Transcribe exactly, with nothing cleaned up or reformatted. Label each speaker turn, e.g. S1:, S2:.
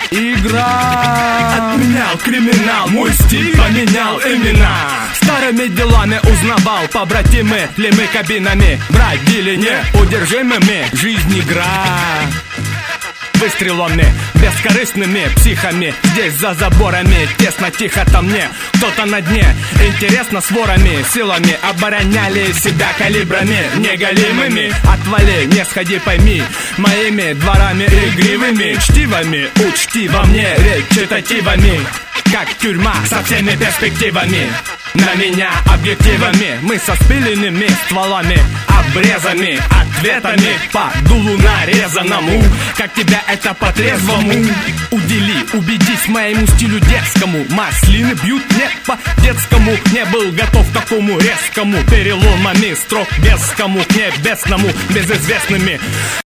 S1: игра.
S2: Отменял криминал, мой стиль поменял имена.
S1: Старыми делами узнавал, побратимы ли мы кабинами бродили неудержимыми. Жизнь игра. Выстрелами, бескорыстными психами. Здесь за заборами, тесно, тихо там мне. Кто-то на дне, интересно с ворами. Силами обороняли себя калибрами неголимыми. Отвали, не сходи, пойми. Моими дворами игривыми чтивами. Учти во мне речитативами. Как тюрьма со всеми перспективами. На меня объективами. Мы со спиленными стволами, обрезами, ответами по дулу нарезанному. Как тебя это по-трезвому? Удели, убедись моему стилю детскому. Маслины бьют не по-детскому. Не был готов к такому резкому переломами строк безкому к небесному, безызвестными.